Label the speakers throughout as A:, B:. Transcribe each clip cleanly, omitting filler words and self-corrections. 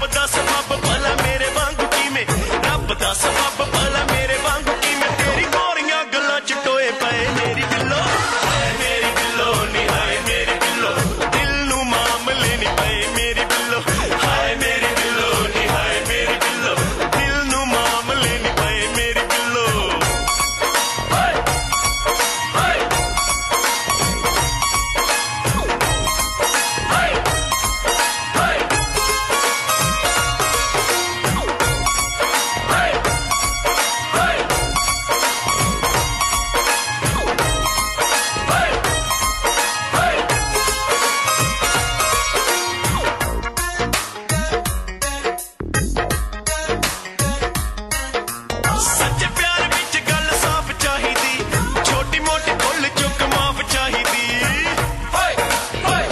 A: रब दा सबब भला मेरे वांगू की में, रब दा सबब भला मेरे वांगू की में, तेरी गोरियां गल्लां च टोए पए मेरी बिल्लो, मेरी बिल्लो नी हाय मेरी बिल्लो, दिल नू मामले नी पए मेरी बिल्लो, हाय मेरी बिल्लो नी हाय मेरी बिल्लो, दिल नू मामले नी पए मेरी बिल्लो। हाय हाय हाय हाय सच्चे प्यार विच गल साफ चाहिदी, छोटी मोटी भुल चुक माफ चाहिदी। हाय हाय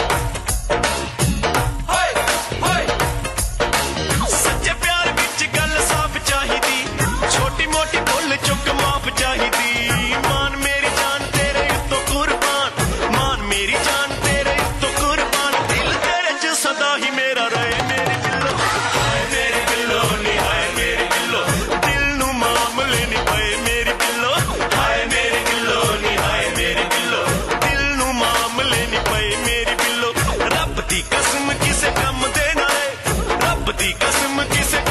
A: हाय हाय सच्चे प्यार विच गल साफ चाहिदी, छोटी मोटी भुल चुक माफ चाहिदी। मान मेरी जान तेरे उत्तों कुर्बान, मान मेरी जान तेरे उत्तों कुर्बान, दिल तेरे च सदा ही मेरा रहे मेरी बिल्लो, हाय मेरी बिल्लो नी हाय मेरी बिल्लो, दिल नू मामले नी पए मेरी बिल्लो, हाय मेरी बिल्लो नी हाय मेरी बिल्लो, दिल नू मामले नी पए मेरी बिल्लो। रब दी कसम किसे कम देना है, रब दी कसम किसे